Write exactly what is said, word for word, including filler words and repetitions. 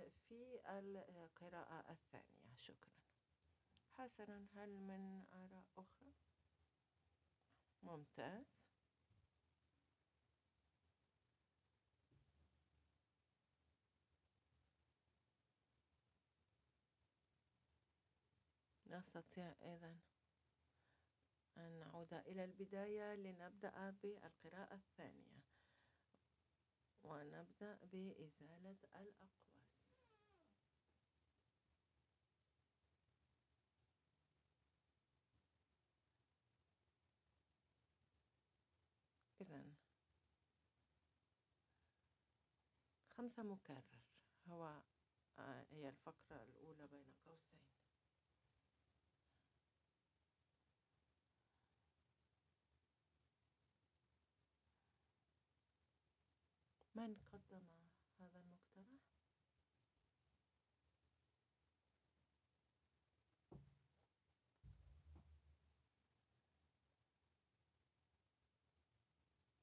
في القراءة الثانية. شكرا. حسنا، هل من آراء أخرى؟ ممتاز. نستطيع إذن أن نعود إلى البداية لنبدأ بالقراءة الثانية، ونبدأ بإزالة الأقواس. إذن خمسة مكرر هو هي الفقرة الأولى بين قوسين. من قدم هذا المقترح؟